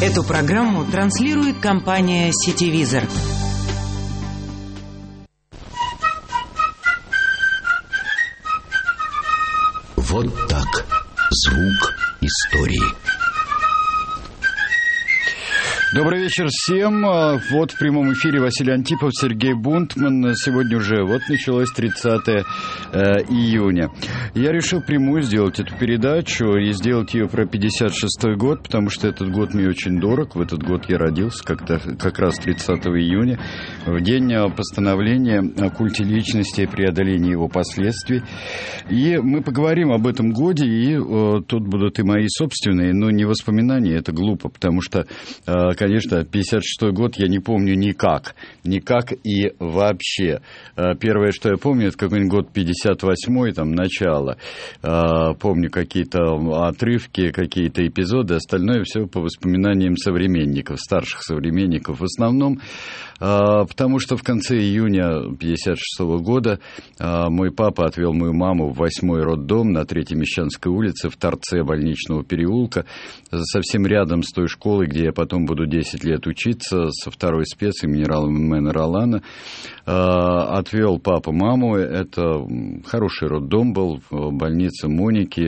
Эту программу транслирует компания «Сетевизор». Вот так. Звук истории. Добрый вечер всем. Вот в прямом эфире Василий Антипов, Сергей Бунтман. Сегодня уже началось 30 июня. Я решил прямую сделать эту передачу и сделать ее про 56-й год, потому что этот год мне очень дорог. В этот год я родился как раз 30 июня, в день постановления о культе личности и преодолении его последствий. И мы поговорим об этом годе, и тут будут и мои собственные, но не воспоминания, это глупо, потому что, конечно, 56-й год я не помню никак и вообще. Первое, что я помню, это какой-нибудь год 58-й, там, начало. Помню какие-то отрывки, какие-то эпизоды, остальное все по воспоминаниям современников, старших современников в основном, потому что в конце июня 56-го года мой папа отвел мою маму в 8-й роддом на 3-й Мещанской улице в торце больничного переулка, совсем рядом с той школой, где я потом буду 10 лет учиться, со второй спец имени Ралмена Ролана. Отвел папа маму. Это хороший роддом был в больнице Моники.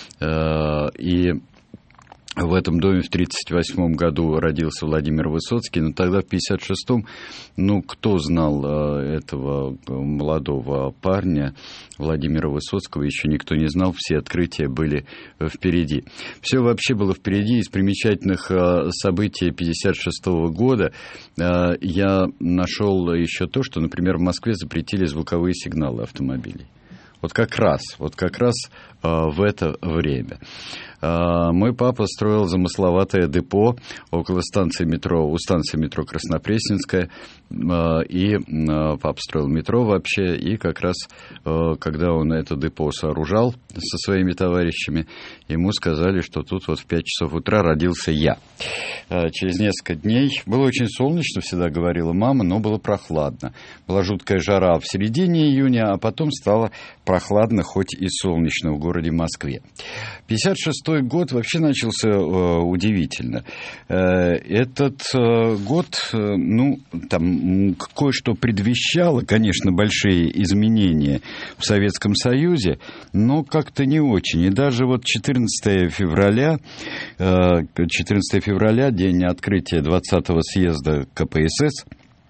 И в этом доме в 1938 году родился Владимир Высоцкий, но тогда в 1956-м, кто знал этого молодого парня, Владимира Высоцкого, еще никто не знал, все открытия были впереди. Все вообще было впереди. Из примечательных событий 1956 года я нашел еще то, что, например, в Москве запретили звуковые сигналы автомобилей. Вот как раз в это время. Мой папа строил замысловатое депо около станции метро, у станции метро Краснопресненская, и папа строил метро вообще, и как раз, когда он это депо сооружал со своими товарищами, ему сказали, что тут вот в 5 часов утра родился я. Через несколько дней, было очень солнечно, всегда говорила мама, но было прохладно. Была жуткая жара в середине июня, а потом стало прохладно, хоть и солнечно в городе Москве. 56-й год вообще начался удивительно. Этот год, там кое-что предвещало, конечно, большие изменения в Советском Союзе, но как-то не очень. И даже вот 14 февраля, день открытия 20-го съезда КПСС,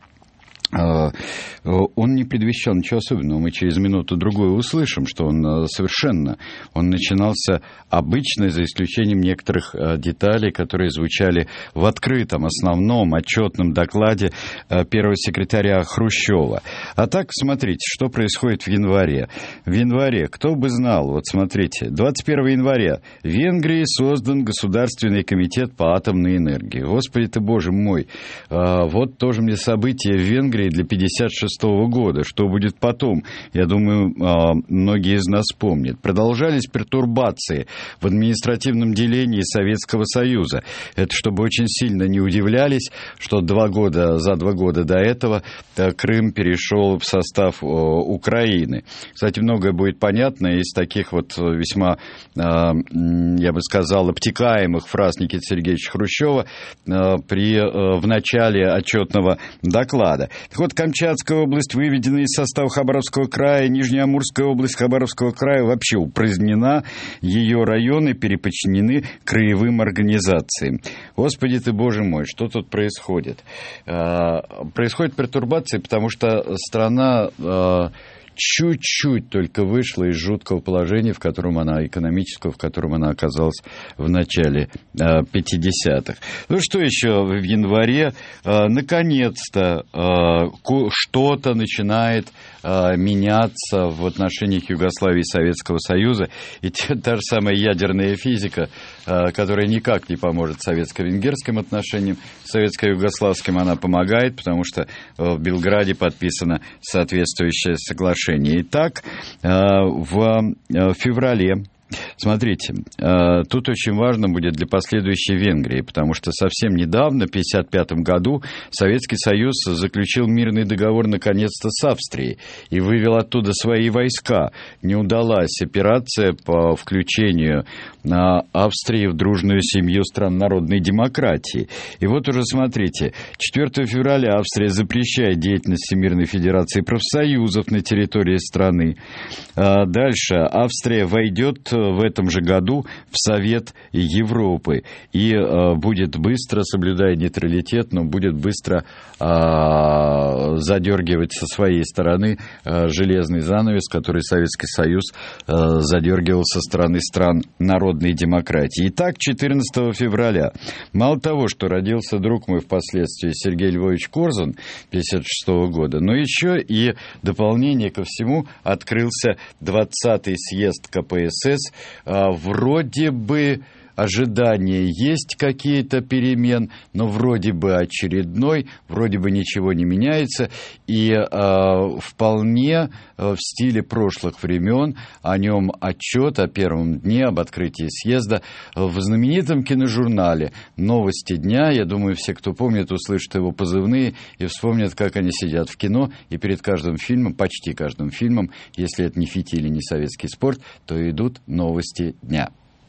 он не предвещал ничего особенного. Мы через минуту-другую услышим, что он начинался обычно, за исключением некоторых деталей, которые звучали в открытом, основном отчетном докладе первого секретаря Хрущева. А так, смотрите, что происходит в январе. В январе, кто бы знал, вот смотрите, 21 января в Венгрии создан Государственный комитет по атомной энергии. Господи ты, Боже мой, вот тоже мне событие в Венгрии для 1956 года. Что будет потом? Я думаю, многие из нас помнят. Продолжались пертурбации в административном делении Советского Союза. Это чтобы очень сильно не удивлялись, что за 2 года до этого Крым перешел в состав Украины. Кстати, многое будет понятно из таких вот весьма, я бы сказал, обтекаемых фраз Никиты Сергеевича Хрущева в начале отчетного доклада. Так вот, Камчатская область выведена из состава Хабаровского края, Нижнеамурская область Хабаровского края вообще упразднена, ее районы переподчинены краевым организациям. Господи ты, Боже мой, что тут происходит? Происходят пертурбации, потому что страна чуть-чуть только вышла из жуткого положения, экономического, в котором она оказалась в начале 50-х. Что еще в январе? Наконец-то что-то начинает меняться в отношениях Югославии и Советского Союза. И та же самая ядерная физика, которая никак не поможет советско-венгерским отношениям, советско-югославским она помогает, потому что в Белграде подписано соответствующее соглашение. Итак, в феврале Смотрите, тут очень важно будет для последующей Венгрии, потому что совсем недавно, в 1955 году, Советский Союз заключил мирный договор наконец-то с Австрией и вывел оттуда свои войска. Не удалась операция по включению Австрии в дружную семью стран народной демократии. И вот уже смотрите, 4 февраля Австрия запрещает деятельность Всемирной Федерации профсоюзов на территории страны. Дальше Австрия войдет в этом же году в Совет Европы и будет быстро, соблюдая нейтралитет, но будет быстро задергивать со своей стороны железный занавес, который Советский Союз задергивал со стороны стран народной демократии. Итак, 14 февраля. Мало того, что родился друг мой впоследствии Сергей Львович Корзун 1956 года, но еще и дополнение ко всему открылся 20-й съезд КПСС. Вроде бы ожидания есть какие-то перемен, но вроде бы очередной, вроде бы ничего не меняется, и вполне в стиле прошлых времен о нем отчет о первом дне, об открытии съезда в знаменитом киножурнале «Новости дня». Я думаю, все, кто помнит, услышат его позывные и вспомнят, как они сидят в кино, и перед каждым фильмом, почти каждым фильмом, если это не фитиль или не советский спорт, то идут «Новости дня».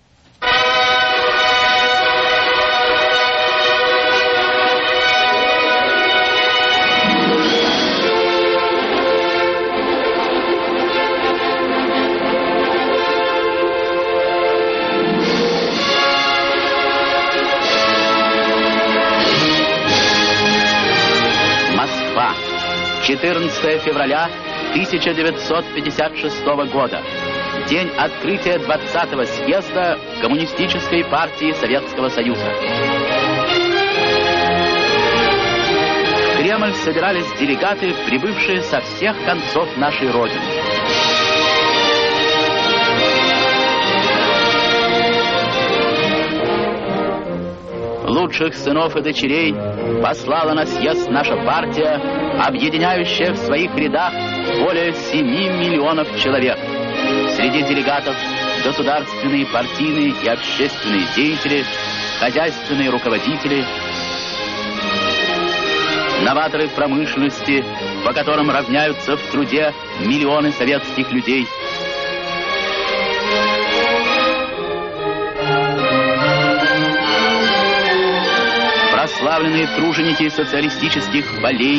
Москва. 14 февраля 1956 года. День открытия 20-го съезда Коммунистической партии Советского Союза. В Кремль собирались делегаты, прибывшие со всех концов нашей Родины. Лучших сынов и дочерей послала на съезд наша партия, объединяющая в своих рядах более 7 миллионов человек. Среди делегатов государственные, партийные и общественные деятели, хозяйственные руководители, новаторы промышленности, по которым равняются в труде миллионы советских людей. Прославленные труженики социалистических полей,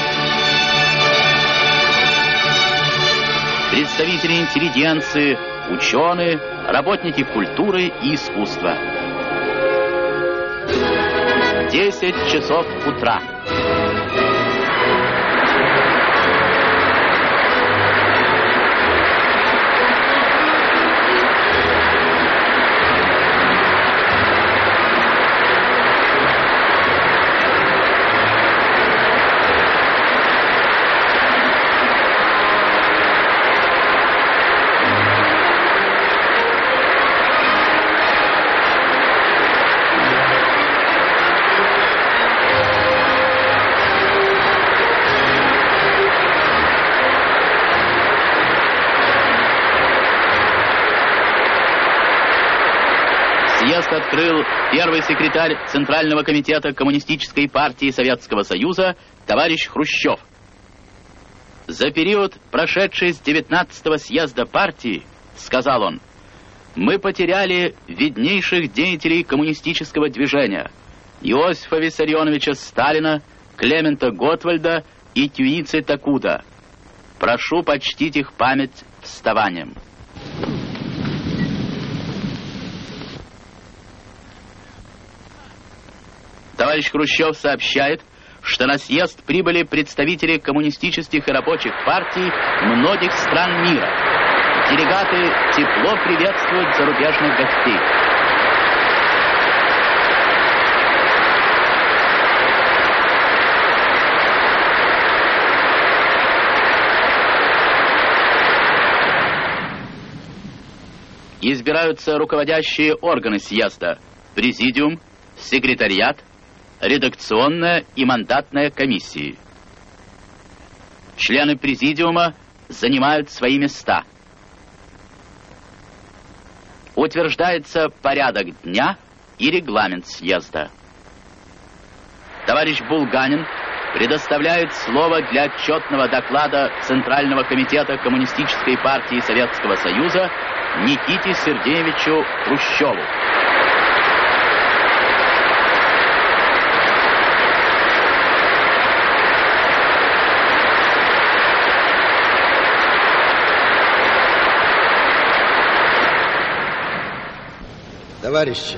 представители интеллигенции, ученые, работники культуры и искусства. 10 часов утра. Съезд открыл первый секретарь Центрального комитета Коммунистической партии Советского Союза товарищ Хрущев. За период, прошедший с 19-го съезда партии, сказал он, мы потеряли виднейших деятелей коммунистического движения Иосифа Виссарионовича Сталина, Клемента Готвальда и Кюицы Такуда. Прошу почтить их память вставанием. Товарищ Хрущев сообщает, что на съезд прибыли представители коммунистических и рабочих партий многих стран мира. Делегаты тепло приветствуют зарубежных гостей. Избираются руководящие органы съезда: президиум, секретариат, редакционная и мандатная комиссии. Члены президиума занимают свои места. утверждается порядок дня и регламент съезда. Товарищ Булганин предоставляет слово для отчетного доклада Центрального комитета Коммунистической партии Советского Союза Никите Сергеевичу Хрущеву. Товарищи,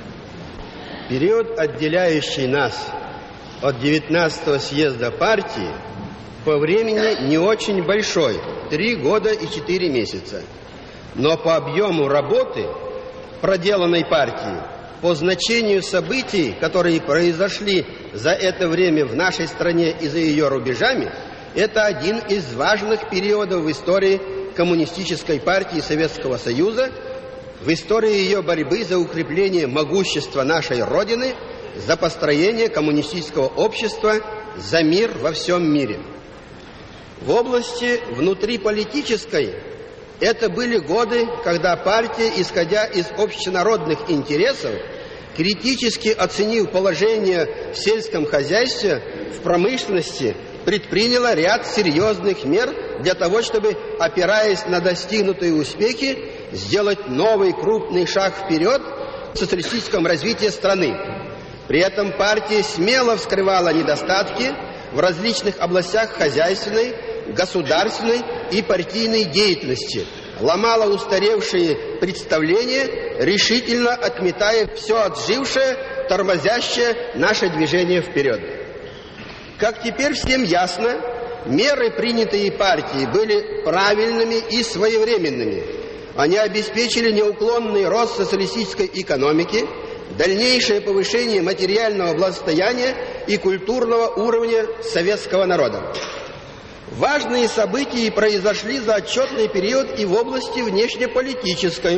период, отделяющий нас от 19-го съезда партии, по времени не очень большой, 3 года и 4 месяца. Но по объему работы, проделанной партией, по значению событий, которые произошли за это время в нашей стране и за ее рубежами, это один из важных периодов в истории Коммунистической партии Советского Союза, в истории ее борьбы за укрепление могущества нашей Родины, за построение коммунистического общества, за мир во всем мире. В области внутриполитической это были годы, когда партия, исходя из общенародных интересов, критически оценив положение в сельском хозяйстве, в промышленности, предприняла ряд серьезных мер для того, чтобы, опираясь на достигнутые успехи, сделать новый крупный шаг вперед в социалистическом развитии страны. При этом партия смело вскрывала недостатки в различных областях хозяйственной, государственной и партийной деятельности, ломала устаревшие представления, решительно отметая все отжившее, тормозящее наше движение вперед. Как теперь всем ясно, меры, принятые партией, были правильными и своевременными. Они обеспечили неуклонный рост социалистической экономики, дальнейшее повышение материального благосостояния и культурного уровня советского народа. Важные события произошли за отчетный период и в области внешнеполитической.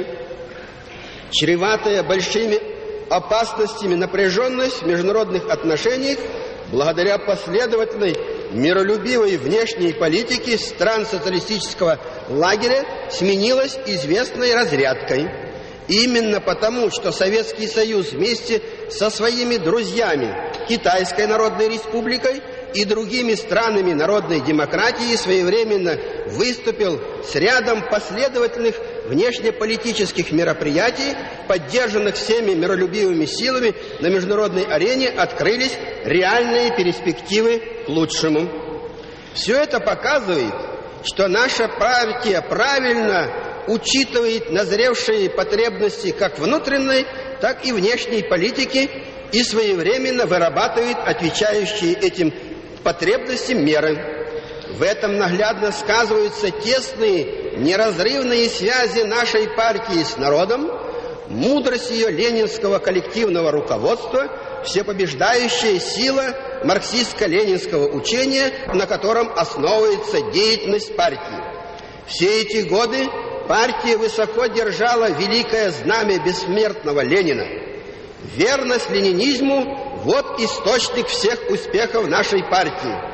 Чреватая большими опасностями напряженность в международных отношениях благодаря последовательной миролюбивой внешней политике стран социалистического лагеря сменилась известной разрядкой. Именно потому, что Советский Союз вместе со своими друзьями Китайской Народной Республикой и другими странами народной демократии своевременно выступил с рядом последовательных внешнеполитических мероприятий, поддержанных всеми миролюбивыми силами на международной арене, открылись реальные перспективы к лучшему. Все это показывает, что наша партия правильно учитывает назревшие потребности как внутренней, так и внешней политики и своевременно вырабатывает отвечающие этим потребностям меры. В этом наглядно сказываются тесные, неразрывные связи нашей партии с народом, мудрость ее ленинского коллективного руководства, всепобеждающая сила марксистско-ленинского учения, на котором основывается деятельность партии. Все эти годы партия высоко держала великое знамя бессмертного Ленина. Верность ленинизму – вот источник всех успехов нашей партии.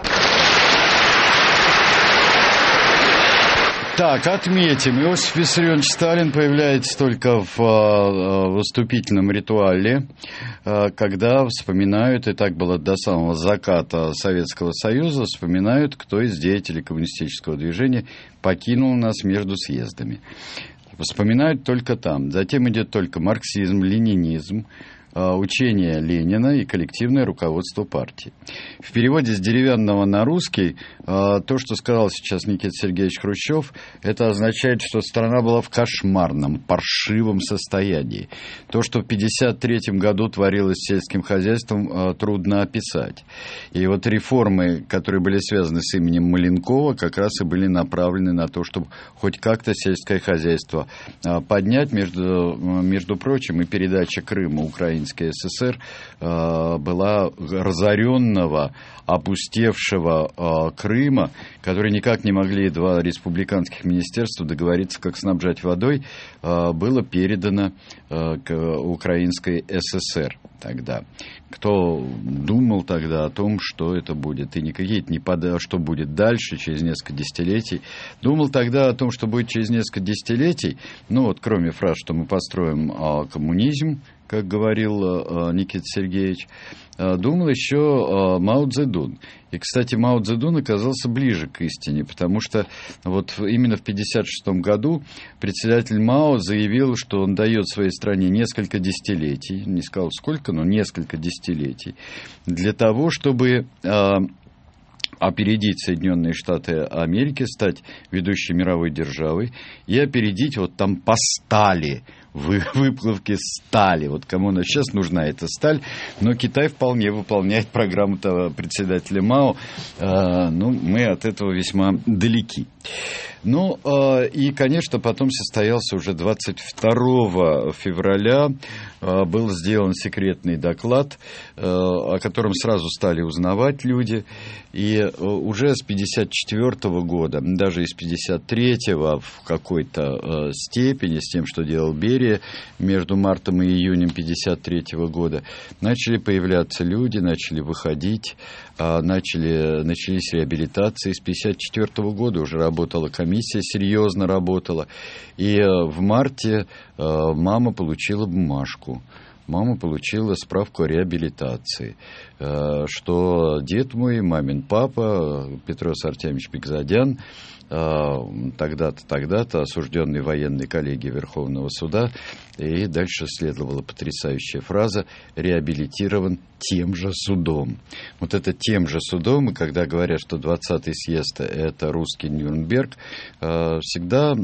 Так, отметим, Иосиф Виссарионович Сталин появляется только в выступительном ритуале, когда вспоминают, и так было до самого заката Советского Союза, вспоминают, кто из деятелей коммунистического движения покинул нас между съездами. Вспоминают только там. Затем идет только марксизм, ленинизм, учение Ленина и коллективное руководство партии. В переводе с деревянного на русский то, что сказал сейчас Никита Сергеевич Хрущев, это означает, что страна была в кошмарном, паршивом состоянии. То, что в 1953 году творилось с сельским хозяйством, трудно описать. И вот реформы, которые были связаны с именем Маленкова, как раз и были направлены на то, чтобы хоть как-то сельское хозяйство поднять. Между прочим, и передача Крыма Украине СССР была разоренного, опустевшего Крыма, которые никак не могли два республиканских министерства договориться, как снабжать водой, было передано к Украинской ССР тогда. кто думал тогда о том, что это будет, и что будет дальше, через несколько десятилетий. Думал тогда о том, что будет через несколько десятилетий, кроме фраз, что мы построим коммунизм, как говорил Никита Сергеевич, думал еще Мао Цзэдун. И, кстати, Мао Цзэдун оказался ближе к истине, потому что именно в 1956 году председатель Мао заявил, что он дает своей стране несколько десятилетий, не сказал сколько, но несколько десятилетий, для того, чтобы опередить Соединенные Штаты Америки, стать ведущей мировой державой и опередить там по стали, выплавки стали. Кому она сейчас нужна, эта сталь. Но Китай вполне выполняет программу председателя Мао. Мы от этого весьма далеки. И, конечно, потом состоялся уже 22 февраля, был сделан секретный доклад, о котором сразу стали узнавать люди. И уже с 1954 года, даже из 1953 в какой-то степени, с тем, что делал Берия между мартом и июнем 1953 года, начали появляться люди, начали выходить, начались реабилитации. С 1954 года уже работала комиссия, серьезно работала. И в марте мама получила бумажку. Мама получила справку о реабилитации, что дед мой, мамин папа, Петрос Артемьевич Бекзадян, тогда-то осужденный военной коллегией Верховного суда, и дальше следовала потрясающая фраза «реабилитирован тем же судом». Это тем же судом, и когда говорят, что 20-й съезд – это русский Нюрнберг, никогда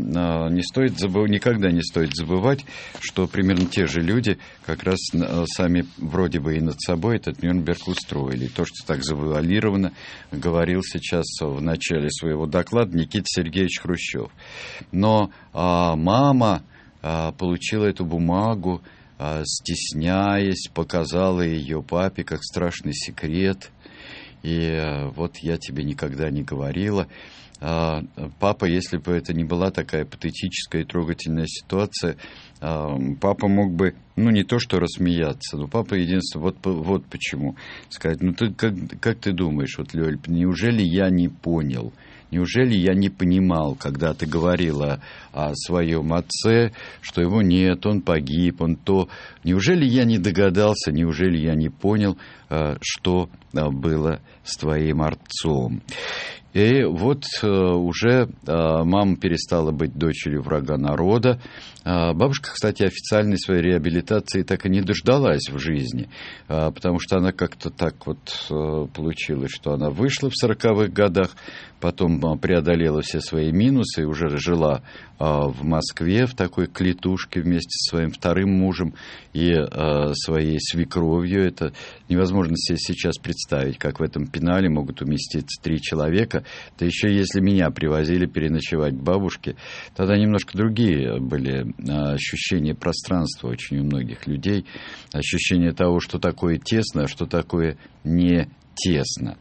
не стоит забывать, что примерно те же люди как раз сами вроде бы и над собой этот Нюрнберг устроили. То, что так завуалировано, говорил сейчас в начале своего доклада Никита Сергеевич Хрущев. Но мама получила эту бумагу, стесняясь, показала ее папе как страшный секрет. И я тебе никогда не говорила. Папа, если бы это не была такая патетическая и трогательная ситуация, папа мог бы, не то что рассмеяться, но папа единственное, вот почему, сказать, ты как ты думаешь, Лёль, неужели я не понял? Неужели я не понимал, когда ты говорила о своем отце, что его нет, он погиб, он то... Неужели я не догадался, неужели я не понял, что было с твоим отцом? И уже мама перестала быть дочерью врага народа. Бабушка, кстати, официальной своей реабилитации так и не дождалась в жизни, потому что она как-то так получилось, что она вышла в 40-х годах, потом преодолела все свои минусы и уже жила в Москве в такой клетушке вместе со своим вторым мужем и своей свекровью. Это невозможно себе сейчас представить, как в этом пенале могут уместиться 3 человека. Да еще если меня привозили переночевать к бабушке, тогда немножко другие были ощущения пространства очень у многих людей, ощущение того, что такое тесно, а что такое не тесно.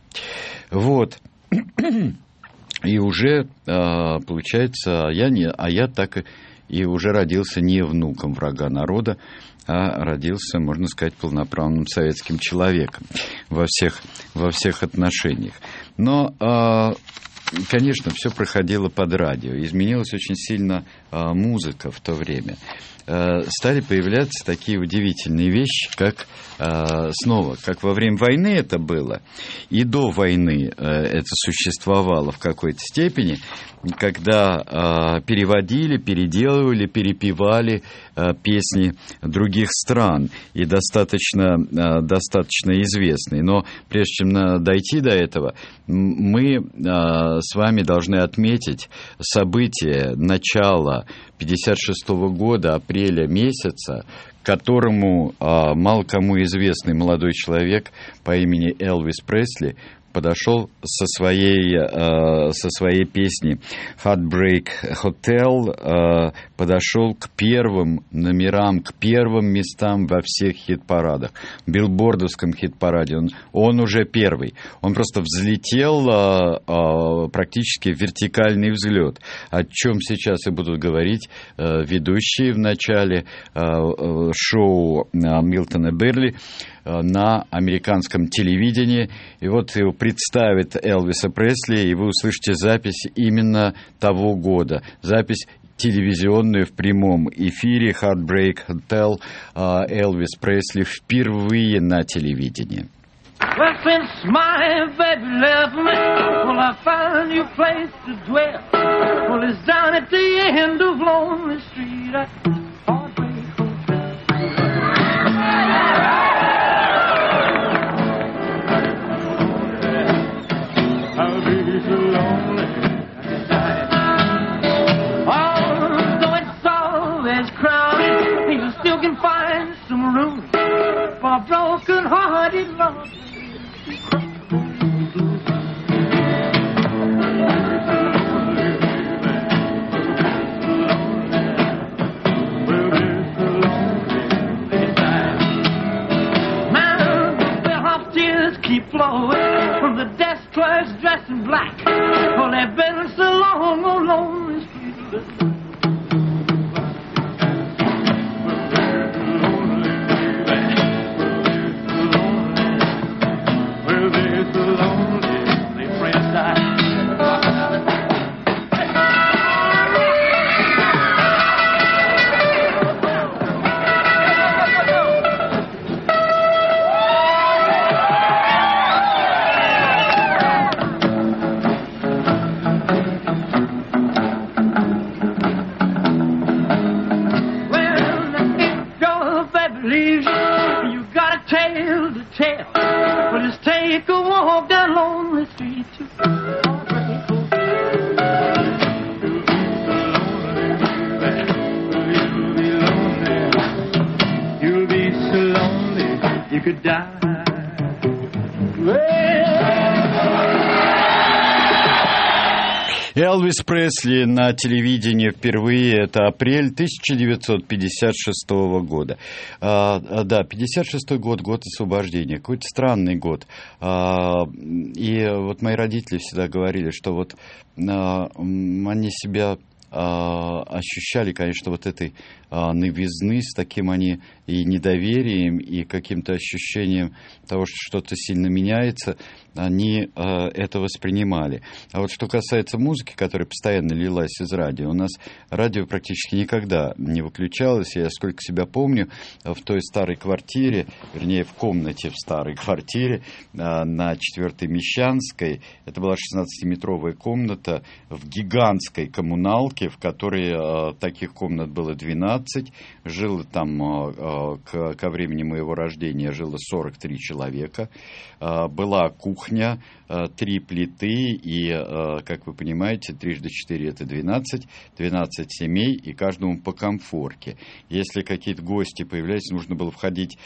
И уже, получается, я так и уже родился не внуком врага народа, а родился, можно сказать, полноправным советским человеком во всех отношениях. Но, конечно, все проходило под радио. Изменилась очень сильно музыка в то время. Стали появляться такие удивительные вещи, как во время войны это было, и до войны это существовало в какой-то степени, когда переводили, переделывали, перепевали песни других стран, и достаточно известные. Но прежде чем дойти до этого, мы с вами должны отметить события начала 1956 года, апреля месяца, которому мало кому известный молодой человек по имени Элвис Пресли подошел со своей песней «Heartbreak Hotel», подошел к первым номерам, к первым местам во всех хит-парадах. В билбордовском хит-параде он уже первый. Он просто взлетел практически в вертикальный взлет, о чем сейчас и будут говорить ведущие в начале шоу Милтона Берли. на американском телевидении. И вот его представит Элвиса Пресли, и вы услышите запись именно того года. Запись телевизионную в прямом эфире Heartbreak Hotel, Элвис Пресли впервые на телевидении. Well, since my baby left me, well, I found a new place to dwell. Well, it's down at the end of Lonely Street at Heartbreak Hotel. I'll be so lonely tonight. Although it's always crowded, you still can find some room for a broken-hearted love. Flowing from the desk clerks dressed in black. Oh, they've been so long on Lonely Street. Well, they're so lonely, they friends die. Элвис Пресли на телевидении впервые, это апрель 1956 года. Да, 56 год, год освобождения, какой-то странный год. И вот мои родители всегда говорили, что вот они себя ощущали, конечно, вот этой новизны, с таким они и недоверием, и каким-то ощущением того, что что-то сильно меняется, они это воспринимали. А вот что касается музыки, которая постоянно лилась из радио, у нас радио практически никогда не выключалось. Я, сколько себя помню, в той старой квартире, вернее, в комнате в старой квартире на 4-й Мещанской, это была 16-метровая комната в гигантской коммуналке, в которой таких комнат было 12. Жило там, ко времени моего рождения, жило 43 человека. Была кухня, 3 плиты и, как вы понимаете, 3 × 4 это 12 семей, и каждому по комфорке. Если какие-то гости появлялись, нужно было входить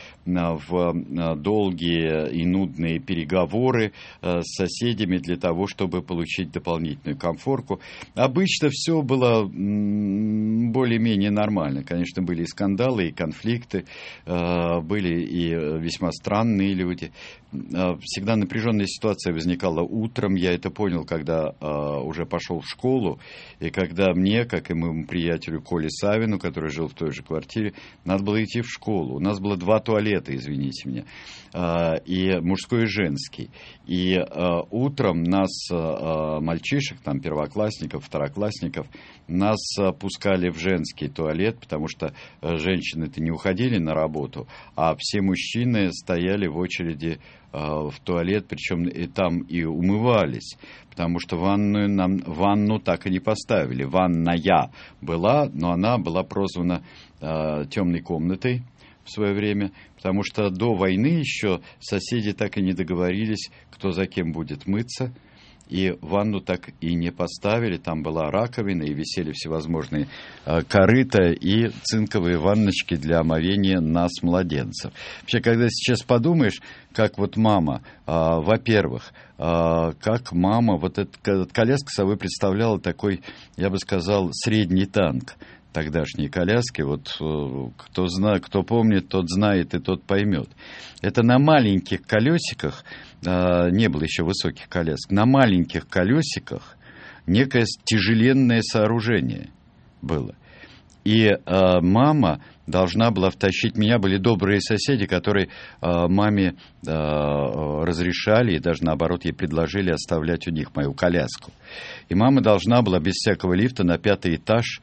в долгие и нудные переговоры с соседями для того, чтобы получить дополнительную комфорку. Обычно все было более-менее нормально. Конечно, были и скандалы, и конфликты, были и весьма странные люди. Всегда напряженная ситуация возникала утром. Я это понял, когда уже пошел в школу, и когда мне, как и моему приятелю Коле Савину, который жил в той же квартире, надо было идти в школу. У нас было 2 туалета, извините меня, и мужской, и женский. И утром нас, мальчишек, там, первоклассников, второклассников, нас пускали в женский туалет, потому что женщины-то не уходили на работу, а все мужчины стояли в очереди в туалет, причем и там и умывались, потому что ванну так и не поставили. Ванная была, но она была прозвана темной комнатой в свое время, потому что до войны еще соседи так и не договорились, кто за кем будет мыться. И ванну так и не поставили. Там была раковина, и висели всевозможные корыта и цинковые ванночки для омовения нас, младенцев. Вообще, когда сейчас подумаешь, как вот мама, во-первых, как мама, вот эта коляска собой представляла такой, я бы сказал, средний танк. Тогдашние коляски, вот кто знает, кто помнит, тот знает и тот поймет. Это на маленьких колесиках, не было еще высоких колясок, на маленьких колесиках некое тяжеленное сооружение было. И мама должна была втащить меня. Были добрые соседи, которые маме разрешали и даже, наоборот, ей предложили оставлять у них мою коляску. И мама должна была без всякого лифта на 5-й этаж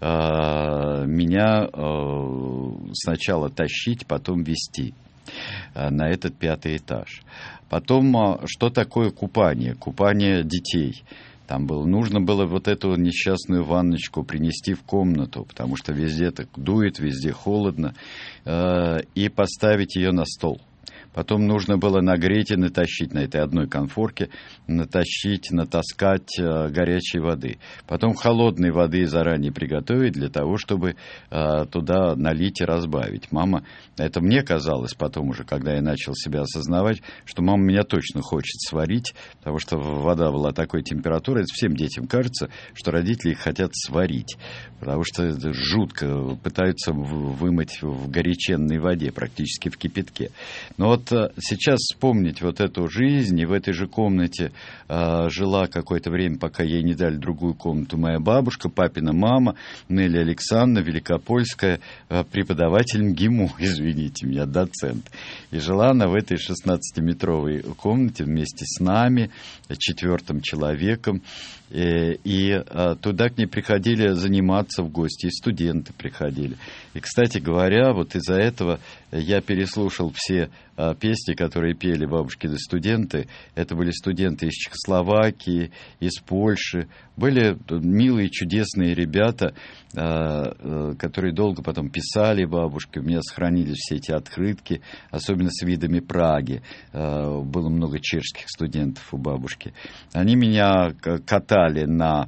меня сначала тащить, потом везти на этот 5-й этаж. Потом, что такое купание? Купание детей. Там нужно было вот эту несчастную ванночку принести в комнату, потому что везде так дует, везде холодно, и поставить ее на стол. Потом нужно было нагреть и натащить на этой одной конфорке, натаскать горячей воды. Потом холодной воды заранее приготовить для того, чтобы туда налить и разбавить. Мама, это мне казалось потом уже, когда я начал себя осознавать, что мама меня точно хочет сварить, потому что вода была такой температуры. Это всем детям кажется, что родители их хотят сварить, потому что это жутко, пытаются вымыть в горяченной воде, практически в кипятке. Но вот сейчас вспомнить вот эту жизнь, и в этой же комнате жила какое-то время, пока ей не дали другую комнату, моя бабушка, папина мама, Нелли Александровна, великопольская, преподаватель МГИМО, извините меня, доцент. И жила она в этой 16-метровой комнате вместе с нами, 4-м человеком. И туда к ней приходили заниматься в гости, и студенты приходили. И, кстати говоря, вот из-за этого я переслушал все песни, которые пели бабушкины студенты. Это были студенты из Чехословакии, из Польши. Были милые, чудесные ребята, которые долго потом писали бабушке. У меня сохранились все эти открытки, особенно с видами Праги. Было много чешских студентов у бабушки. Они меня катали на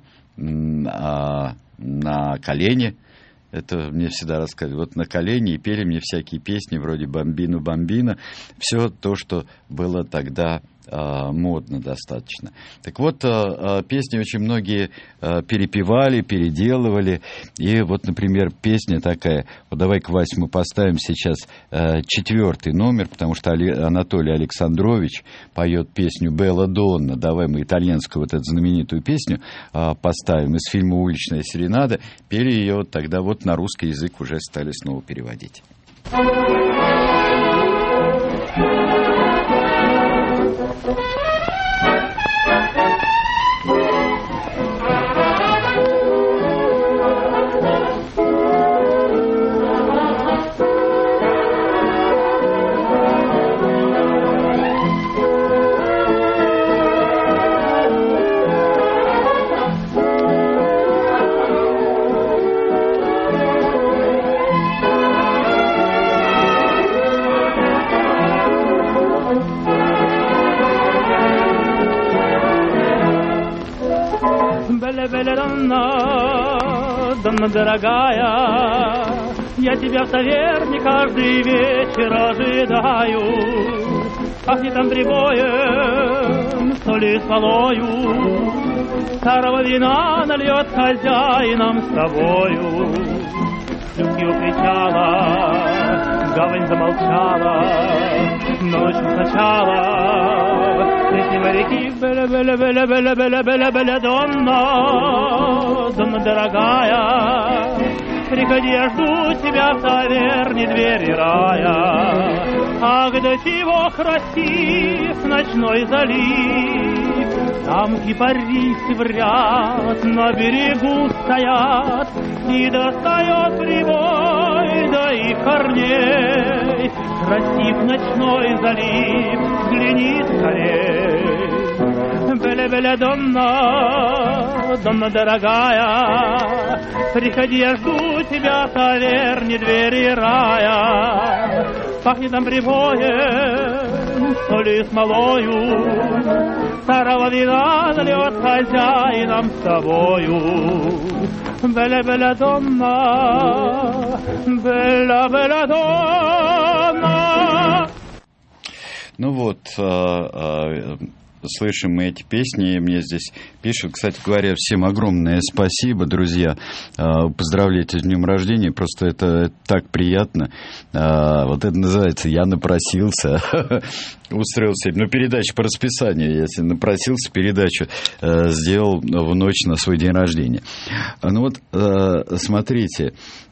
колени. Это мне всегда рассказывали. Вот на колени и пели мне всякие песни вроде «Бомбину, бомбина». Все то, что было тогда модно достаточно. Так вот, песни очень многие перепевали, переделывали. И вот, например, песня такая. Вот давай-ка, Вась, мы поставим сейчас 4-й номер, потому что Анатолий Александрович поет песню «Белла Донна». Давай мы итальянскую вот эту знаменитую песню поставим из фильма «Уличная серенада». Пели ее тогда вот на русский язык уже стали снова переводить. Донна, дорогая, я тебя в таверне каждый вечер ожидаю. Пахнет там прибоем, солью и смолою, старого вина нальет хозяином с тобою. Шлюпки у причала, гавань замолчала, ночью сначала. Эти моряки, бля-бля-бля-бля-бля-бля-бля-бля, Донна, дорогая, приходи, я жду тебя в таверне, двери рая. Ах, до чего красив ночной залив, там кипарисы в ряд на берегу стоят, и достает прибой до их корней. Красив ночной залив, взгляни скорей. Бля-бля, Донна, Донна, дорогая, приходи, я жду тебя в таверне, двери рая. Пахнет там прибоем, солью и смолою, старого вина нальет хозяином с тобою. Бля-бля, Донна, бля-бля, Донна. Ну вот, слышим мы эти песни, и мне здесь пишут, кстати говоря, всем огромное спасибо, друзья, поздравляйте с днем рождения, просто это так приятно, вот это называется «Я напросился», устроился, передача по расписанию, если напросился, передачу сделал в ночь на свой день рождения. Смотрите,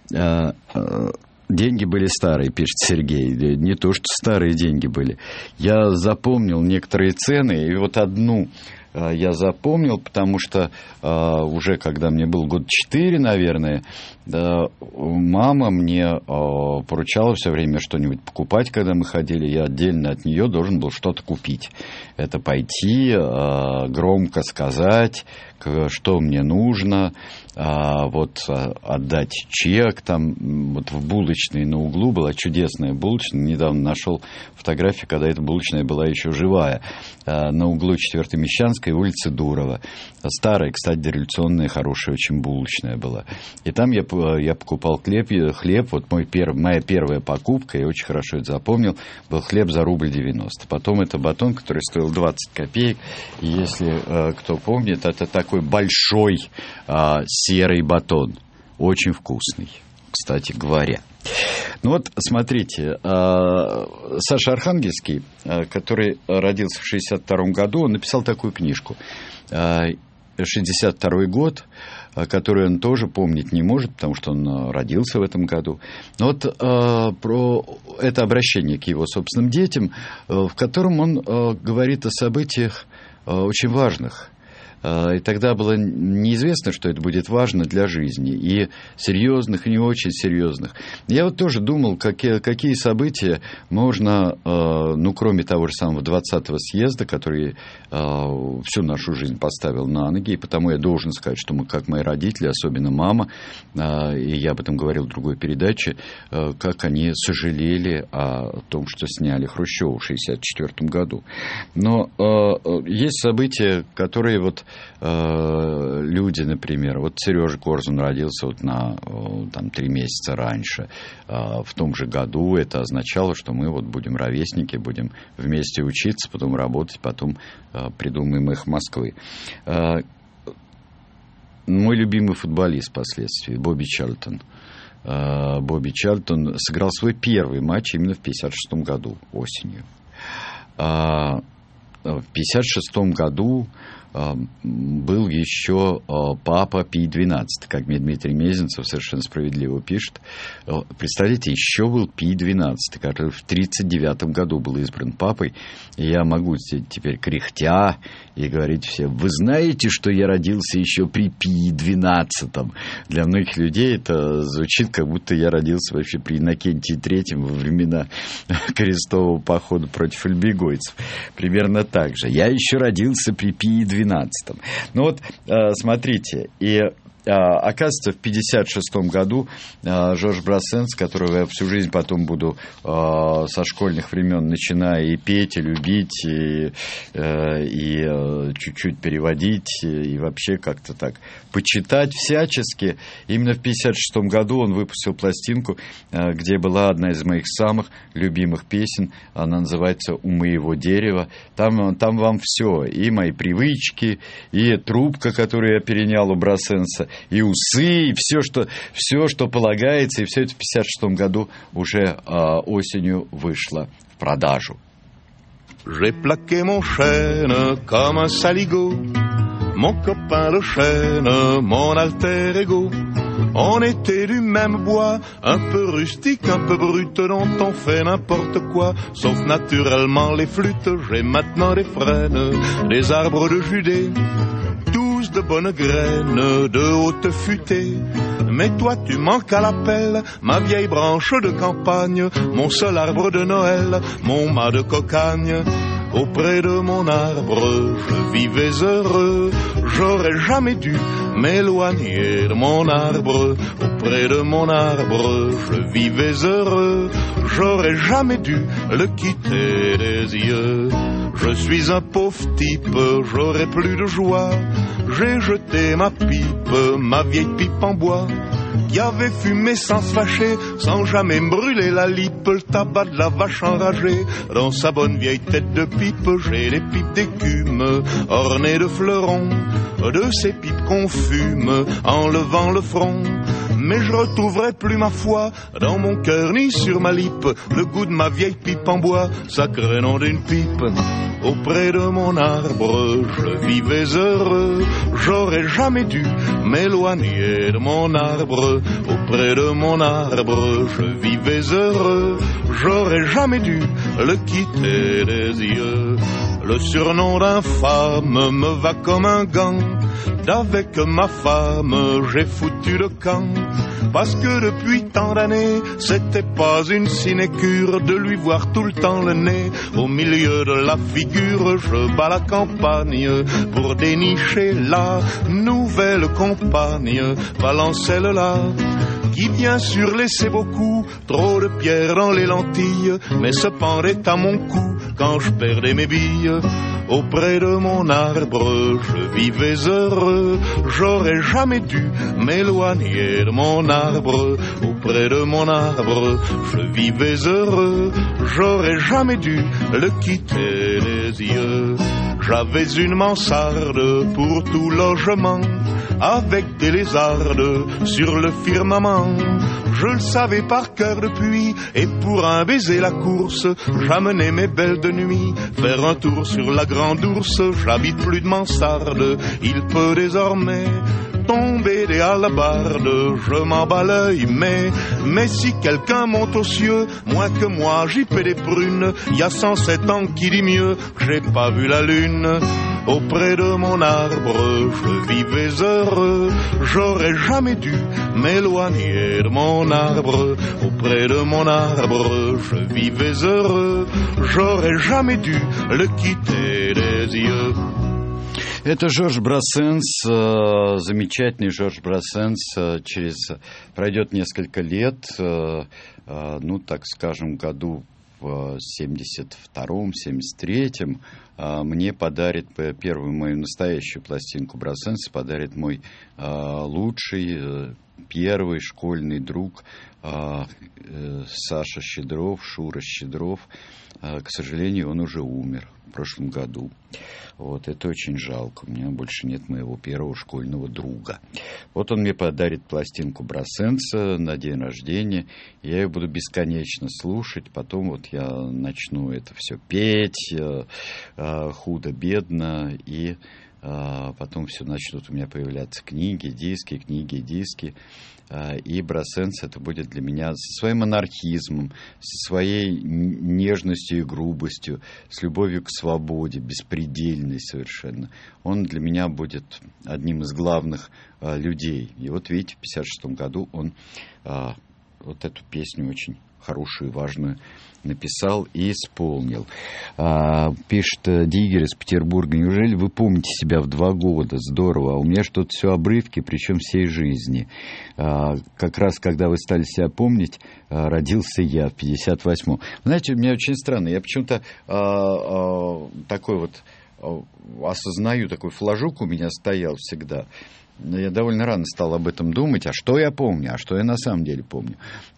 деньги были старые, пишет Сергей. Не то, что старые деньги были. Я запомнил некоторые цены, и вот одну я запомнил, потому что уже когда мне было года 4, наверное, мама мне поручала все время что-нибудь покупать, когда мы ходили. Я отдельно от нее должен был что-то купить. Это пойти, громко сказать, что мне нужно, отдать чек. Там вот в булочной на углу была чудесная булочная. Недавно нашел фотографию, когда эта булочная была еще живая. На углу 4-й Мещанской, улицы Дурова. Старая, кстати, дореволюционная, хорошая очень булочная была. И там я покупал хлеб. Вот моя первая покупка, я очень хорошо это запомнил, был хлеб за рубль 90. Потом это батон, который стоил 20 копеек. И если кто помнит, это такой большой серый батон. Очень вкусный, кстати говоря. Смотрите, Саша Архангельский, который родился в 1962 году, он написал такую книжку. 1962 год, который он тоже помнить не может, потому что он родился в этом году. Но про это обращение к его собственным детям, в котором он говорит о событиях очень важных. И тогда было неизвестно, что это будет важно для жизни. И серьезных, и не очень серьезных. Я вот тоже думал, какие события можно, кроме того же самого 20-го съезда, который всю нашу жизнь поставил на ноги. И потому я должен сказать, что мы, как мои родители, особенно мама, и я об этом говорил в другой передаче, как они сожалели о том, что сняли Хрущева в 1964 году. Но есть события, которые люди, например, Сережа Корзун родился на 3 месяца раньше. В том же году это означало, что мы будем ровесники, будем вместе учиться, потом работать, потом придумаем их Москвы. Мой любимый футболист впоследствии, Бобби Чарлтон. Бобби Чарлтон сыграл свой первый матч именно в 1956 году, осенью. В 1956 году был еще папа Пий-XII, как Дмитрий Мезенцев совершенно справедливо пишет. Представляете, еще был Пий-XII, который в 1939 году был избран папой. И я могу теперь кряхтя и говорить всем: вы знаете, что я родился еще при Пии-XII? Для многих людей это звучит, как будто я родился вообще при Иннокентии III во времена крестового похода против альбегойцев. Примерно так же. Я еще родился при Пии-XII. Смотрите, и оказывается, в 1956 году Жорж Брассенс, которого я всю жизнь потом буду со школьных времен начиная и петь, и любить, и чуть-чуть переводить, и вообще как-то так почитать всячески. Именно в 1956 году он выпустил пластинку, где была одна из моих самых любимых песен. Она называется «У моего дерева». Там вам все. И мои привычки, и трубка, которую я перенял у Брассенса, и усы, и все, что полагается. И все это в 1956 году уже осенью вышло в продажу. J'ai plaqué mon chêne comme un saligot, mon copain le chêne, mon alter ego. On était du même bois, un peu rustique, un peu brut, dont on fait n'importe quoi, sauf naturellement les flûtes. J'ai maintenant des frênes, des arbres de Judée, tous de bonnes graines, de haute futée. Mais toi tu manques à l'appel, ma vieille branche de campagne, mon seul arbre de Noël, mon mât de cocagne. Auprès de mon arbre, je vivais heureux, j'aurais jamais dû m'éloigner de mon arbre. Auprès de mon arbre, je vivais heureux, j'aurais jamais dû le quitter des yeux. Je suis un pauvre type, j'aurais plus de joie, j'ai jeté ma pipe, ma vieille pipe en bois. qui avait fumé sans se fâcher, sans jamais me brûler la lippe, le tabac de la vache enragée. Dans sa bonne vieille tête de pipe, j'ai les pipes d'écume, ornées de fleurons, de ces pipes qu'on fume, en levant le front. Mais je retrouverai plus ma foi dans mon cœur ni sur ma lippe, le goût de ma vieille pipe en bois, sacré nom d'une pipe. Auprès de mon arbre, je vivais heureux, j'aurais jamais dû m'éloigner de mon arbre. Auprès de mon arbre, je vivais heureux, j'aurais jamais dû le quitter des yeux. Le surnom d'infâme me va comme un gant, d'avec ma femme j'ai foutu le camp. Parce que depuis tant d'années, c'était pas une sinécure de lui voir tout le temps le nez au milieu de la figure. Je bats la campagne pour dénicher la nouvelle compagne, Balancelle-là, qui bien sûr laissait beaucoup trop de pierres dans les lentilles, mais se pendait à mon cou quand je perdais mes billes. Auprès de mon arbre, je vivais heureux, j'aurais jamais dû m'éloigner de mon arbre. Auprès de mon arbre, je vivais heureux, j'aurais jamais dû le quitter des yeux. J'avais une mansarde pour tout logement, avec des lézardes sur le firmament. Je le savais par cœur depuis, et pour un baiser la course, j'amenais mes belles de nuit faire un tour sur la grande ours. J'habite plus de mansarde, il peut désormais tomber des alabardes, je m'en bats l'œil, mais si quelqu'un monte aux cieux, moins que moi j'y paie des prunes. Y a 107 ans qui dit mieux, j'ai pas vu la lune. Auprès de mon arbre, je vivais heureux, j'aurais jamais dû m'éloigner de mon arbre. Auprès de mon arbre, je vivais heureux, j'aurais jamais dû le quitter des yeux. Это Жорж Брассенс, замечательный Жорж Брассенс. Пройдет несколько лет, ну, так скажем, году в 72-м, 73-м, мне подарит первую мою настоящую пластинку Брассенса, подарит мой лучший, первый школьный друг Саша Щедров, Шура Щедров. К сожалению, он уже умер в прошлом году. Вот, это очень жалко. У меня больше нет моего первого школьного друга. Вот он мне подарит пластинку Брассенса на день рождения. Я ее буду бесконечно слушать. Потом вот я начну это все петь худо-бедно. И потом все начнут у меня появляться книги, диски. И Брассенс это будет для меня со своим анархизмом, со своей нежностью и грубостью, с любовью к свободе, беспредельной совершенно. Он для меня будет одним из главных людей. И вот видите, в 1956 году он вот эту песню очень хорошую, важную написал и исполнил. Пишет Диггер из Петербурга: неужели вы помните себя в 2 года? Здорово. А у меня что-то все обрывки, причем всей жизни. Как раз когда вы стали себя помнить, родился я в 58-м. Знаете, у меня очень странно. Я почему-то такой вот осознаю, такой флажок у меня стоял всегда. Я довольно рано стал об этом думать, а что я помню, а что я на самом деле помню.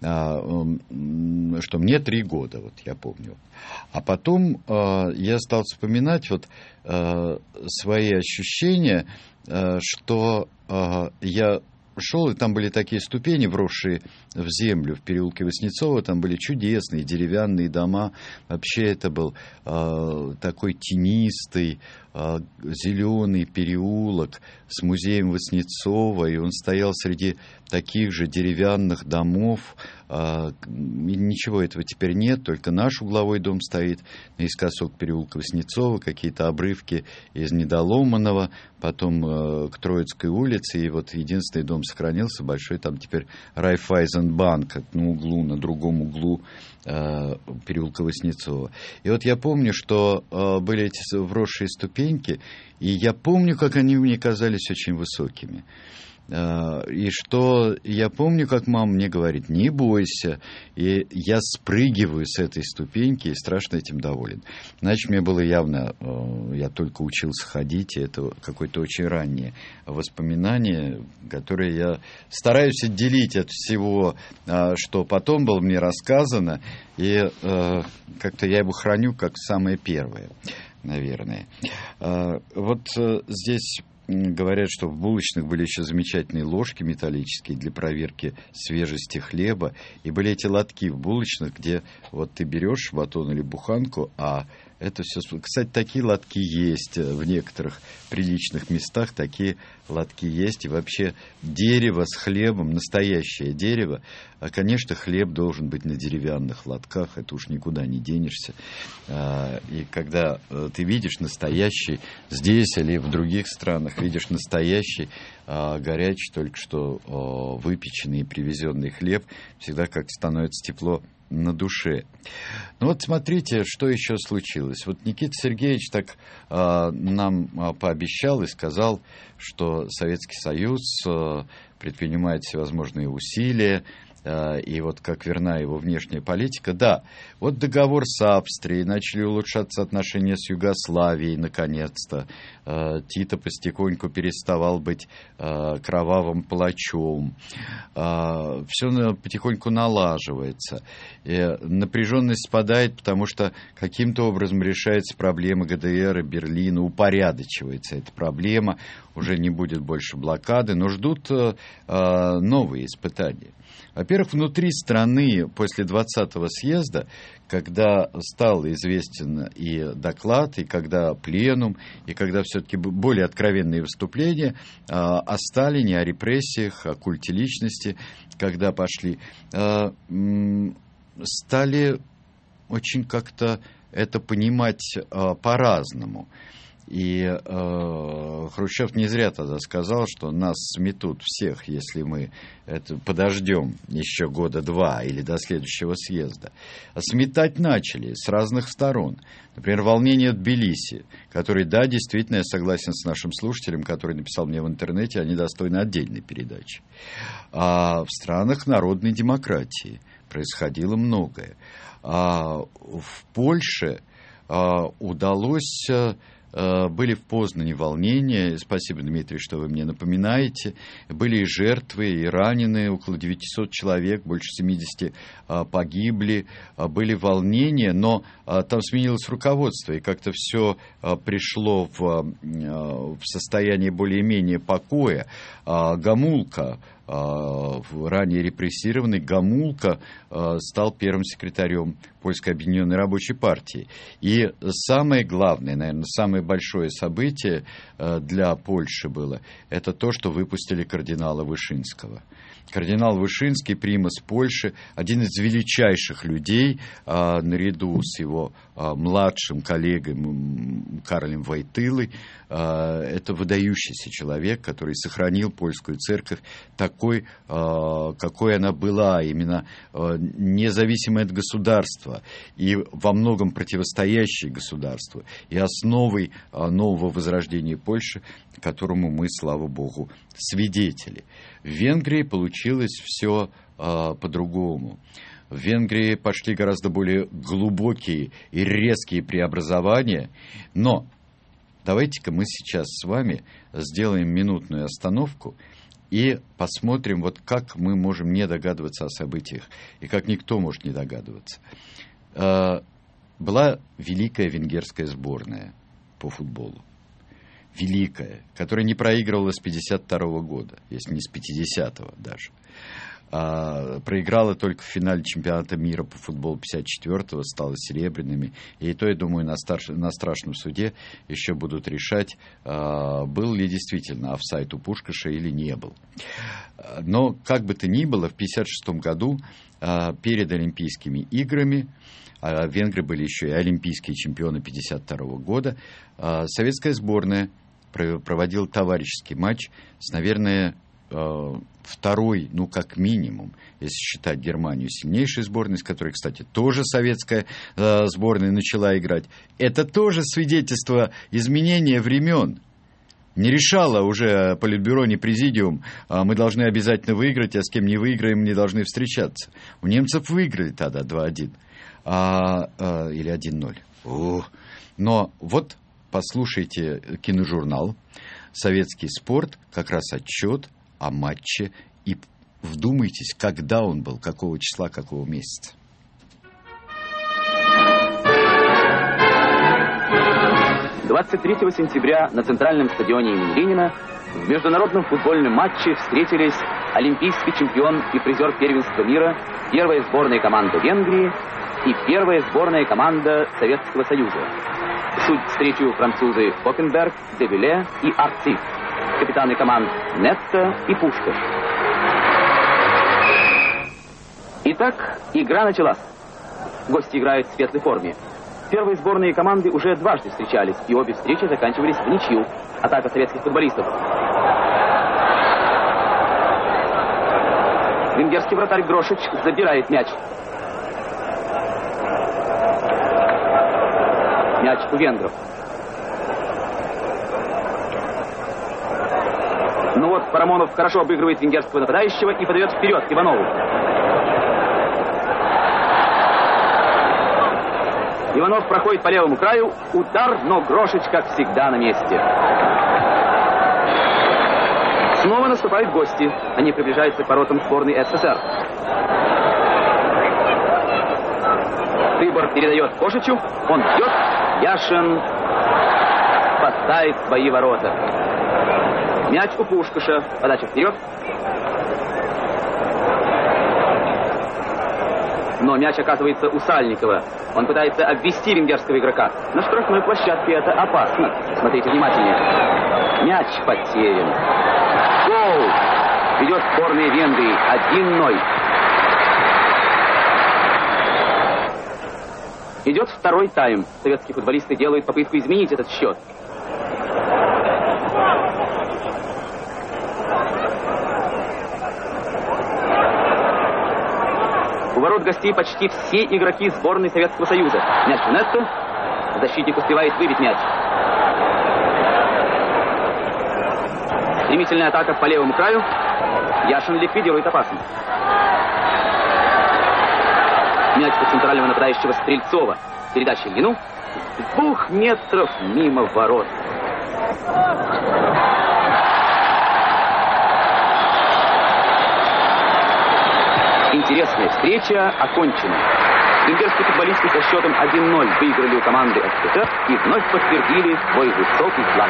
Что мне 3 года, вот я помню. А потом я стал вспоминать вот свои ощущения, что я шел, и там были такие ступени, вросшие в землю в переулке Васнецова, там были чудесные деревянные дома. Вообще это был такой тенистый, зеленый переулок с музеем Васнецова, и он стоял среди таких же деревянных домов. Ничего этого теперь нет, только наш угловой дом стоит наискосок переулка Васнецова, какие-то обрывки из Недоломанного, потом к Троицкой улице, и вот единственный дом сохранился, большой, там теперь Райффайзенбанк на углу, на другом углу переулка Васнецова. И вот я помню, что были эти вросшие ступеньки, и я помню, как они мне казались очень высокими. И что я помню, как мама мне говорит: не бойся. И я спрыгиваю с этой ступеньки и страшно этим доволен. Значит, мне было явно, я только учился ходить, и это какое-то очень раннее воспоминание, которое я стараюсь отделить от всего, что потом было мне рассказано, и как-то я его храню как самое первое, наверное. Вот здесь говорят, что в булочных были еще замечательные ложки металлические для проверки свежести хлеба. И были эти лотки в булочных, где вот ты берешь батон или буханку, а это все... Кстати, такие лотки есть в некоторых приличных местах, такие лотки есть. И вообще дерево с хлебом, настоящее дерево. А, конечно, хлеб должен быть на деревянных лотках, это уж никуда не денешься. И когда ты видишь настоящий здесь или в других странах, видишь настоящий горячий, только что выпеченный и привезенный хлеб, всегда как-то становится тепло на душе. Ну вот смотрите, что еще случилось. Вот Никита Сергеевич так нам пообещал и сказал, что Советский Союз предпринимает всевозможные усилия, и вот как верна его внешняя политика. Да, вот договор с Австрией, начали улучшаться отношения с Югославией, наконец-то. Тито потихоньку переставал быть кровавым палачом. Все потихоньку налаживается. И напряженность спадает, потому что каким-то образом решается проблема ГДР и Берлина, упорядочивается эта проблема, уже не будет больше блокады, но ждут новые испытания. Во-первых, внутри страны после 20-го съезда, когда стал известен и доклад, и когда пленум, и когда все-таки более откровенные выступления о Сталине, о репрессиях, о культе личности, когда пошли, стали очень как-то это понимать по-разному. И Хрущев не зря тогда сказал, что нас сметут всех, если мы это подождем еще года два или до следующего съезда. А сметать начали с разных сторон. Например, волнение от Тбилиси, который, да, действительно, я согласен с нашим слушателем, который написал мне в интернете, они достойны отдельной передачи. А в странах народной демократии происходило многое. А в Польше удалось... Были в Познани волнения, спасибо, Дмитрий, что вы мне напоминаете, были и жертвы, и раненые, около 900 человек, больше 70 погибли, были волнения, но там сменилось руководство, и как-то все пришло в состояние более-менее покоя. Гомулка, ранее репрессированный Гомулка, стал первым секретарем Польской объединенной рабочей партии. И самое главное, наверное, самое большое событие для Польши было, это то, что выпустили кардинала Вышинского. Кардинал Вышинский, примас Польши, один из величайших людей, наряду с его младшим коллегой Карлем Войтылой. Это выдающийся человек, который сохранил польскую церковь такой, какой она была, именно независимой от государства и во многом противостоящей государству, и основой нового возрождения Польши, которому мы, слава Богу, свидетели. В Венгрии получилось все по-другому. В Венгрии пошли гораздо более глубокие и резкие преобразования, но давайте-ка мы сейчас с вами сделаем минутную остановку и посмотрим, вот как мы можем не догадываться о событиях, и как никто может не догадываться. Была великая венгерская сборная по футболу. Великая, которая не проигрывала с 52 года, если не с 50-го даже. Проиграла только в финале чемпионата мира по футболу 54-го, стала серебряными. И то, я думаю, на страшном суде еще будут решать, был ли действительно офсайд у Пушкаша или не был. Но, как бы то ни было, в 1956 году, перед Олимпийскими играми, венгры были еще и олимпийские чемпионы 1952 года, советская сборная проводила товарищеский матч с, наверное, второй, ну, как минимум, если считать Германию, сильнейшей сборной, с которой, кстати, тоже советская сборная начала играть. Это тоже свидетельство изменения времен. не решало уже политбюро, не президиум, мы должны обязательно выиграть, а с кем не выиграем, не должны встречаться. У немцев выиграли тогда 2-1 или 1-0. Но вот послушайте киножурнал «Советский спорт», как раз отчет о матче, и вдумайтесь, когда он был, какого числа, какого месяца. 23 сентября на центральном стадионе имени Ленина в международном футбольном матче встретились олимпийский чемпион и призер первенства мира, первая сборная команда Венгрии и первая сборная команда Советского Союза. Суть встречи французы Хокенберг, Девиле и Арци, капитаны команд Нетто и Пушкаш. Итак, игра началась. Гости играют в светлой форме. Первые сборные команды уже дважды встречались, и обе встречи заканчивались в ничью. Атака советских футболистов. Венгерский вратарь Грошич забирает мяч. Мяч у венгров. Ну вот, Парамонов хорошо обыгрывает венгерского нападающего и подает вперед Иванову. Иванов проходит по левому краю, удар, но Грошич, как всегда, на месте. Снова наступают гости. Они приближаются к воротам сборной СССР. Тыбор передает Кошичу, он бьет, Яшин поставит свои ворота. Мяч у Пушкаша, подача вперед. Но мяч оказывается у Сальникова. Он пытается обвести венгерского игрока. На штрафной площадке это опасно. Смотрите внимательнее. Мяч потерян. Гол! Ведет сборная Венгрии 1-0. Идет второй тайм. Советские футболисты делают попытку изменить этот счет. У ворот гостей почти все игроки сборной Советского Союза. Мяч в Нетто. Защитник успевает выбить мяч. Стремительная атака по левому краю. Яшин ликвидирует опасность. Мяч у центрального нападающего Стрельцова. Передача в длину. С 2 метров мимо ворот. Интересная встреча окончена. Венгерские футболисты со счетом 1-0 выиграли у команды СССР и вновь подтвердили свой высокий флаг.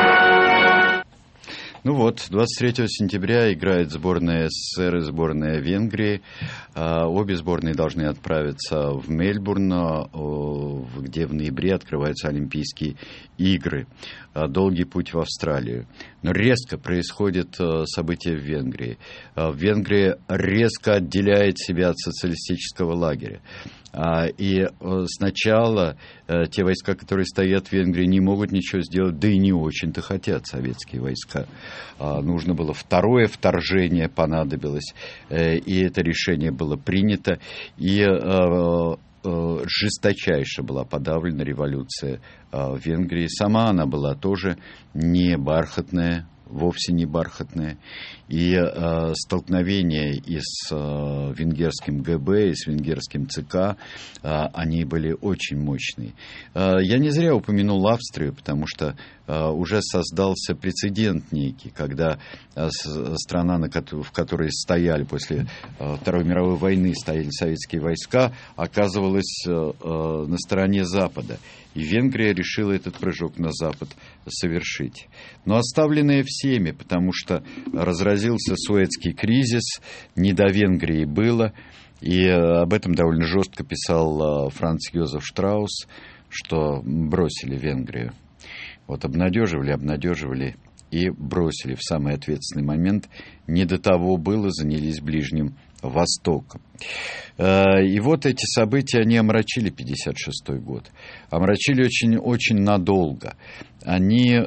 Ну вот, 23 сентября играет сборная СССР и сборная Венгрии. Обе сборные должны отправиться в Мельбурн, где в ноябре открываются Олимпийские игры. Долгий путь в Австралию. Но резко происходит событие в Венгрии. Венгрия резко отделяет себя от социалистического лагеря. И сначала те войска, которые стоят в Венгрии, не могут ничего сделать, да и не очень-то хотят советские войска. Нужно было второе вторжение, понадобилось, и это решение было принято, и жесточайше была подавлена революция в Венгрии. Сама она была тоже не бархатная, вовсе не бархатная. И столкновения и с венгерским ГБ, и с венгерским ЦК, они были очень мощные. Я не зря упомянул Австрию, потому что уже создался прецедент некий, когда страна, в которой стояли после Второй мировой войны, стояли советские войска, оказывалась на стороне Запада. И Венгрия решила этот прыжок на Запад совершить. Но оставленная всеми, потому что разразился Суэцкий кризис, не до Венгрии было, и об этом довольно жестко писал Франц Йозеф Штраус, что бросили Венгрию. Вот обнадеживали и бросили в самый ответственный момент. Не до того было, занялись Ближним Востоком. И вот эти события, они омрачили 1956 год. Омрачили очень надолго. Они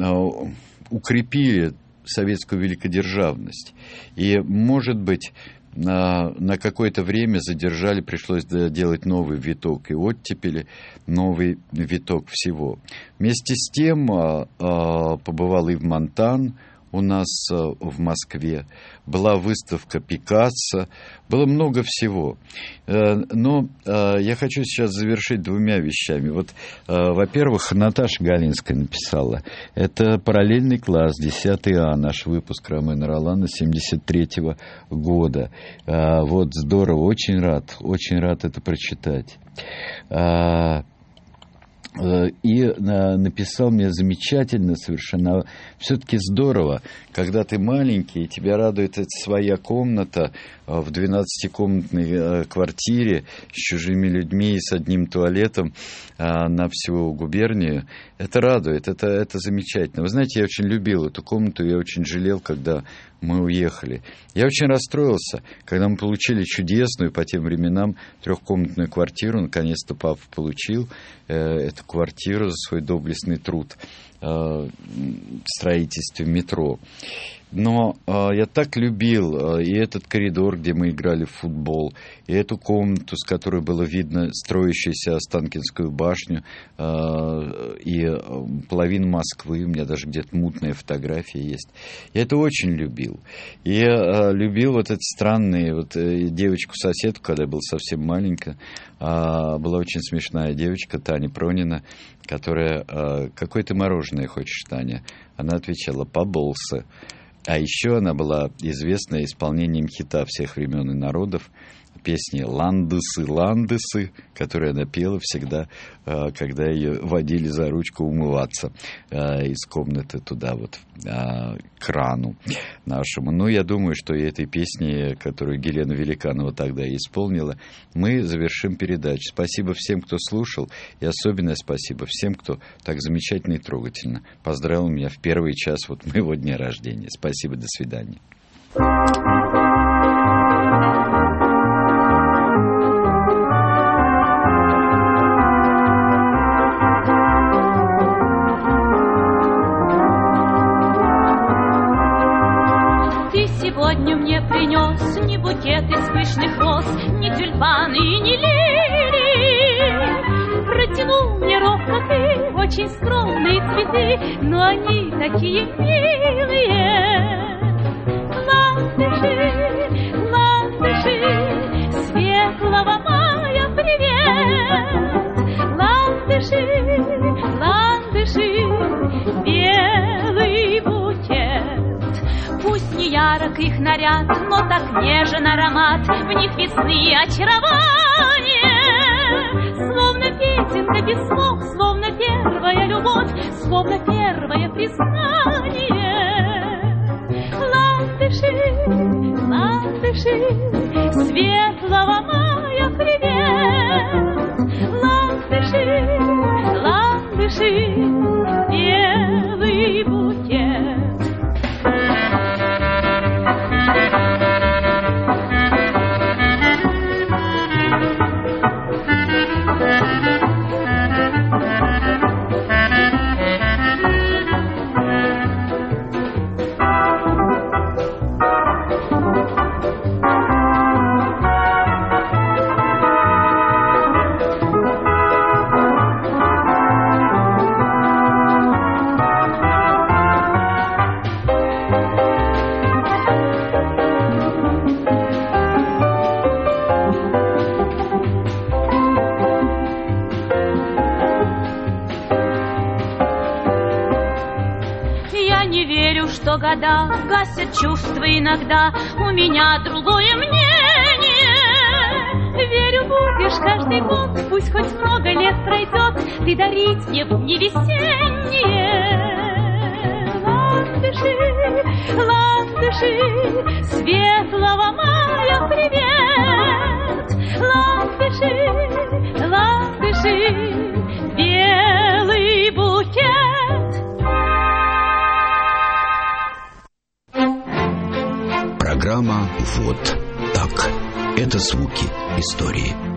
укрепили советскую великодержавность. И, может быть, на какое-то время задержали, пришлось делать новый виток и оттепели, новый виток всего. Вместе с тем побывал и в Монтан, у нас в Москве, была выставка Пикассо, было много всего. Но я хочу сейчас завершить двумя вещами. Вот, во-первых, Наташа Галинская написала. Это параллельный класс, 10 А, наш выпуск Ромена Ролана 73-го года. Вот, здорово, очень рад это прочитать. И написал мне замечательно совершенно. Все-таки здорово, когда ты маленький, и тебя радует эта своя комната в 12-комнатной квартире с чужими людьми и с одним туалетом на всю губернию. Это радует, это замечательно. Вы знаете, я очень любил эту комнату, я очень жалел, когда мы уехали. Я очень расстроился, когда мы получили чудесную по тем временам 3-комнатную квартиру. Наконец-то папа получил эту квартиру за свой доблестный труд в строительстве метро. Но я так любил и этот коридор, где мы играли в футбол, и эту комнату, с которой было видно строящуюся Останкинскую башню, и половину Москвы, у меня даже где-то мутная фотография есть. Я это очень любил. И я любил вот эти странные, вот девочку-соседку, когда я был совсем маленькая, была очень смешная девочка, Таня Пронина, которая: «Какое ты мороженое хочешь, Таня?» Она отвечала: «Поболса». А еще она была известна исполнением хита всех времен и народов, песни «Ландысы, ландысы», которую она пела всегда, когда ее водили за ручку умываться из комнаты туда вот к крану нашему. Ну, я думаю, что и этой песни, которую Елена Великанова тогда исполнила, мы завершим передачу. Спасибо всем, кто слушал, и особенное спасибо всем, кто так замечательно и трогательно поздравил меня в первый час вот моего дня рождения. Спасибо, до свидания. Сегодня мне принес ни букет из пышных роз, ни тюльпаны и ни лилии. Протянул мне ровно ты очень скромные цветы, но они такие милые. Ландыши, ландыши, светлого мая привет. Ландыши, ландыши, белый букет. Пусть не ярок их наряд, но так нежен аромат, в них весны очарование. Словно песенка без слов, словно первая любовь, словно первое признание. Ландыши, ландыши, светлого мая привет. Ландыши, ландыши, белый букет. Года гасят чувства иногда, у меня другое мнение. Верю, будешь каждый год, пусть хоть много лет пройдет, ты дарить мне в дни весенние. Ландыши, ландыши, светлого мая привет. Ландыши, ландыши, белый букет. Программа «Вот так». Это звуки истории.